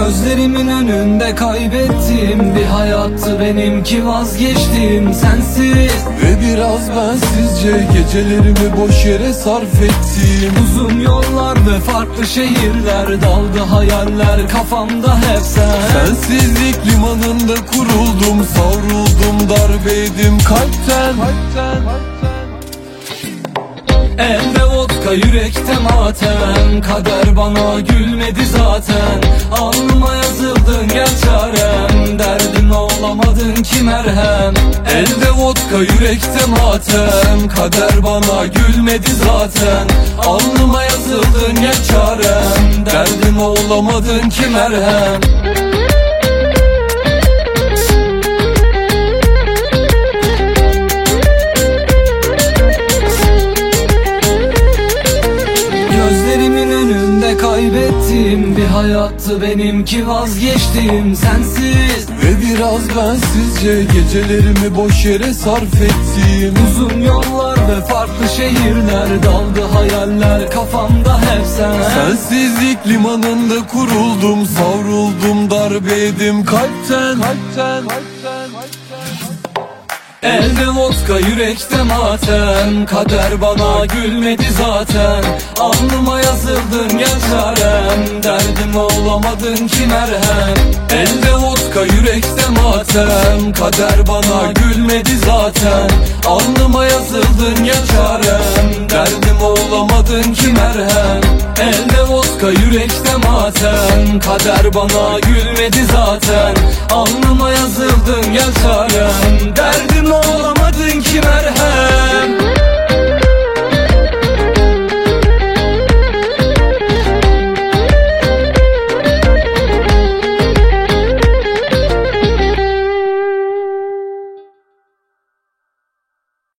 Gözlerimin önünde kaybettiğim bir hayattı benimki, vazgeçtim sensiz. Ve biraz bensizce gecelerimi boş yere sarf ettim. Uzun yollar ve farklı şehirler, daldı hayaller kafamda hep sen. Sensizlik limanında kuruldum, savruldum, darbeydim kalpten. Elde vodka, yürekte matem, kader bana gülmedi zaten. Alnıma yazıldın gel çarem, derdime olamadın ki merhem. Elde vodka, yürekte matem, kader bana gülmedi zaten. Alnıma yazıldın gel çarem, derdime olamadın ki merhem. Kaybettiğim bir hayattı benimki, vazgeçtim sensiz. Ve biraz bensizce gecelerimi boş yere sarf ettim. Uzun yollar ve farklı şehirler, daldı hayaller kafamda hep sen. Sensizlik limanında kuruldum, savruldum, darbeydim kalpten. Elde vodka, yürekte matem, kader bana gülmedi zaten. Alnıma yazıldın gel çarem, derdime olamadın ki merhem. Elde vodka, yürekte matem, kader bana gülmedi zaten. Alnıma yazıldın gel çarem, derdime olamadın ki merhem. Elde vodka, yürekte matem, kader bana gülmedi zaten. Alnıma yazıldın gel çarem, derdime olamadın